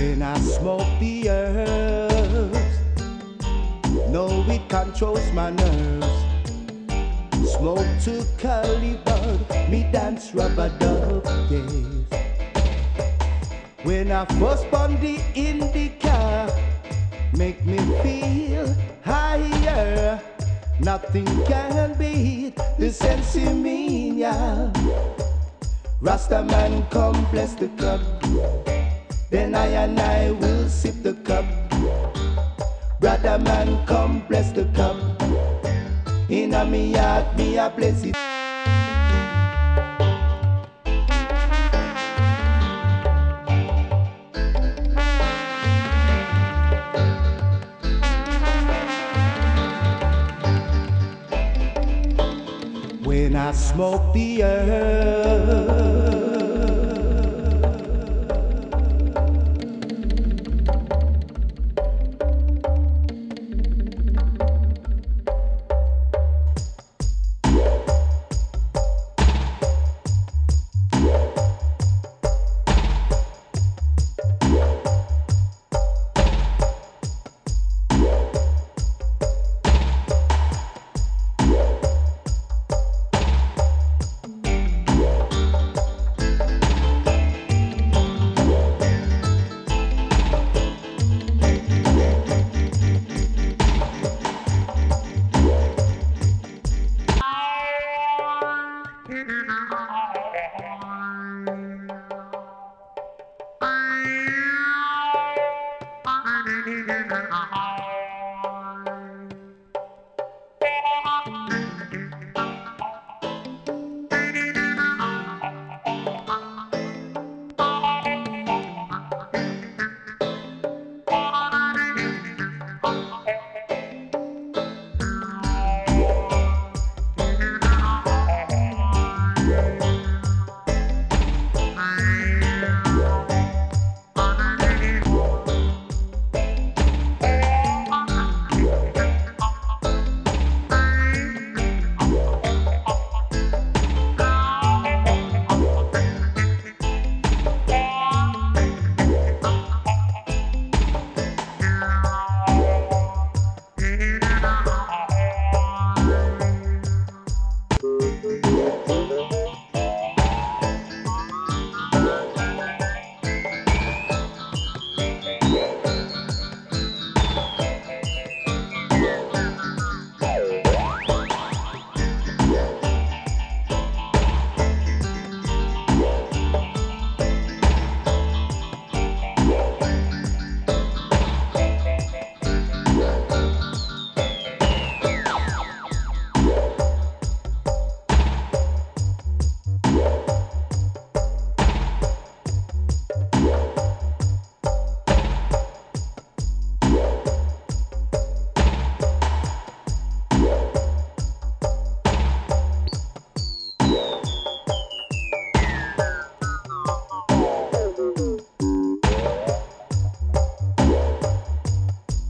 When I smoke the herbs, know it controls my nerves. Smoke to Caliban, me dance rubber dub, yes. When I first burn the indica, make me feel higher. Nothing can beat the sensimilla. Rasta man come bless the club, then I and I will sip the cup. Brother man come bless the cup, in a me heart me a bless it. When I smoke the herb,